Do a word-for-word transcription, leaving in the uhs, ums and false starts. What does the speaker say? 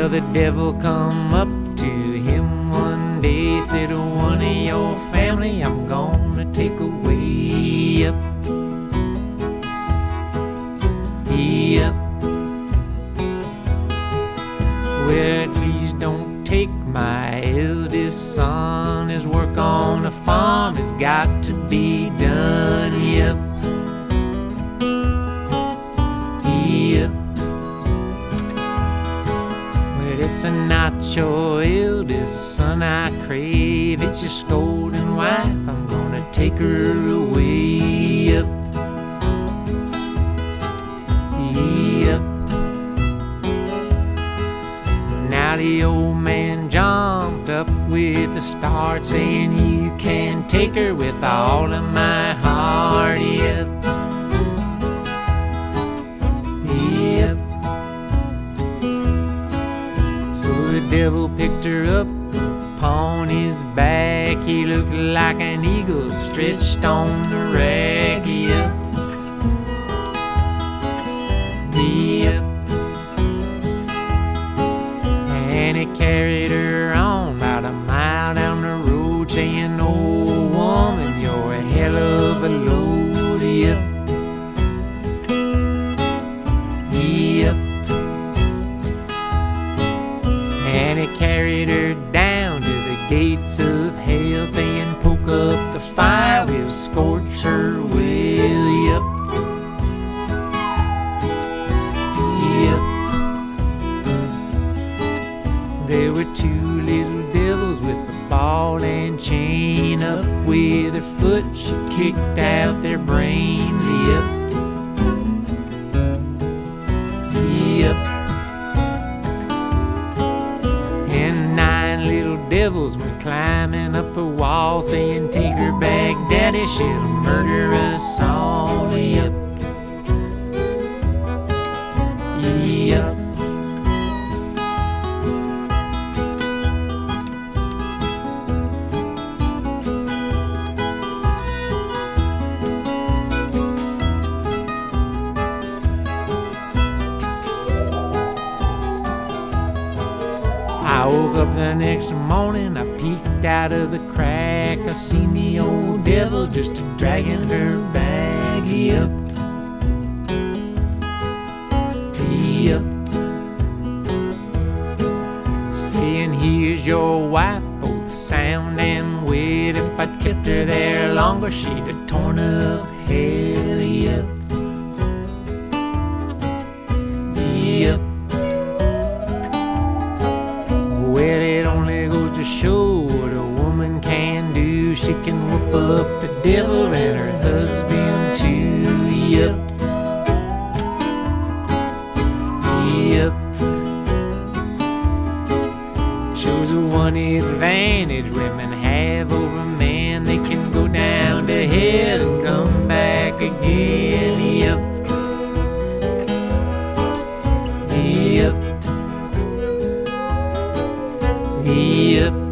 Well, the devil come up to him one day, said, one of your family I'm gonna take away. Up, yep. Well, please don't take my eldest son. His work on the farm has got to be done. Yep, yep. Well, it's not your eldest son I crave, it's your scolding wife. I'm gonna take her away. Yep, yep. Now the old man jumped up with a start, saying, you can take her with all of my heart. Yep, yep. So the devil picked her up upon his back. He looked like an eagle stretched on the rack. Yep, yep. And he carried her on about a mile down the road, saying, old woman, you're a hell of a load. Yep, yep. And he carried her down to the gates of hell, saying, poke up the fire, we'll scorch her well. Yep, yep. There were two little devils with a ball and chain. Up with her foot she kicked out their brains. Yep, yep. And nine little devils went climbing up the wall, saying, take her back, daddy, she'll murder us all. Yep, yep. I woke up the next morning, I peeked out of the crack. I seen the old devil just a-dragging her back. Yep, yep. Saying, here's your wife, both sound and wet. If I'd kept her there longer, she'd have torn up hell. Yep, yep. Well, it only goes to show what a woman can do. She can whoop up the devil and her husband too. Yep, yep. Shows the one advantage women have over men. They can go down to hell and come back again. Yep, yep. Yep.